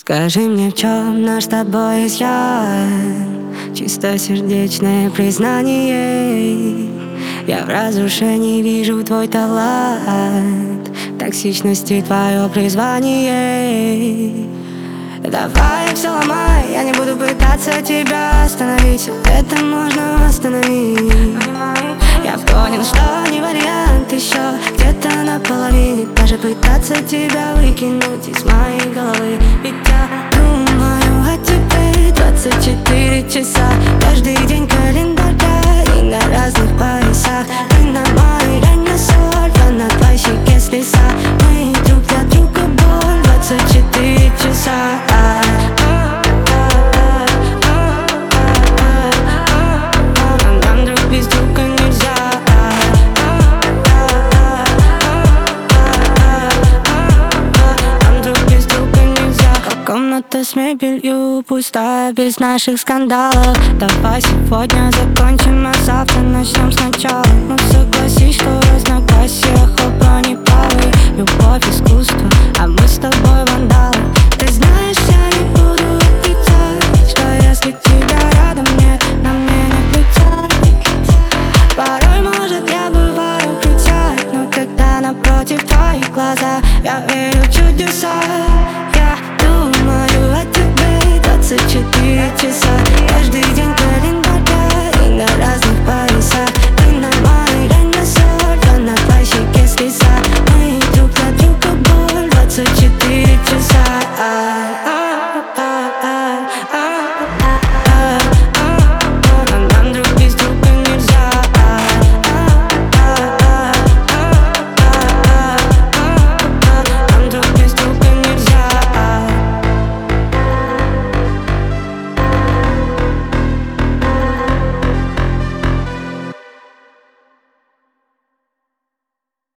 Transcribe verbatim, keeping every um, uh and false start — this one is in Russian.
Скажи мне, в чем наш с тобой изъян? Чистосердечное признание. Я в разрушении вижу твой талант, в токсичности твое призвание. Давай все ломай, я не буду пытаться тебя остановить. Это можно остановить. Я понял, что не вариант еще где-то наполовине. Даже пытаться тебя выкинуть из моей головы. Ведь я думаю о тебе двадцать четыре часа. Каждый день календаря и на разных поясах. Ты на моей ране соль, я на твоей щеке слеза. Мы друг для друга боль двадцать четыре часа. Комната с мебелью пустая, без наших скандалов. Давай сегодня закончим, а завтра начнем сначала. Ну согласись, что разногласия оба неправы. Любовь, искусство, а мы с тобой